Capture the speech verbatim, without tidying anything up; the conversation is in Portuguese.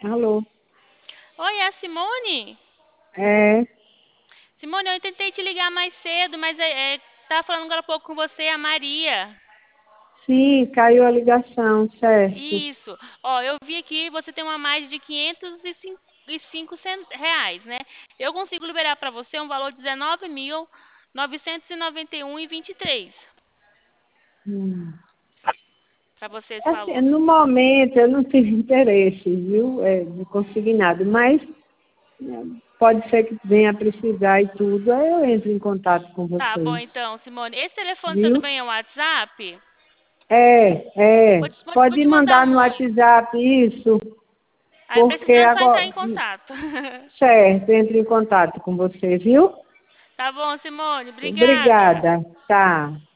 Alô? Oi, é a Simone? É, Simone, eu tentei te ligar mais cedo, mas é, é, tava falando agora há pouco com você, a Maria. sim, caiu a ligação, certo. Isso. Ó, eu vi aqui, você tem uma mais de quinhentos e cinco cen- reais, né? Eu consigo liberar para você um valor de dezenove mil novecentos e noventa e um e vinte e três Hum. para você esse Assim, valor. no momento eu não tive interesse, viu, é, de conseguir nada, mas é, pode ser que venha a precisar e tudo, aí eu entro em contato com Tá bom vocês, então, Simone. Esse telefone seu viu? também é um WhatsApp? É, Vou é, te, vou te- vou pode te mandar mandar no um. WhatsApp isso, Aí porque precisando só entrar agora, em contato. certo, entro em contato com você, viu? Tá bom, Simone. Obrigada. Obrigada, tá.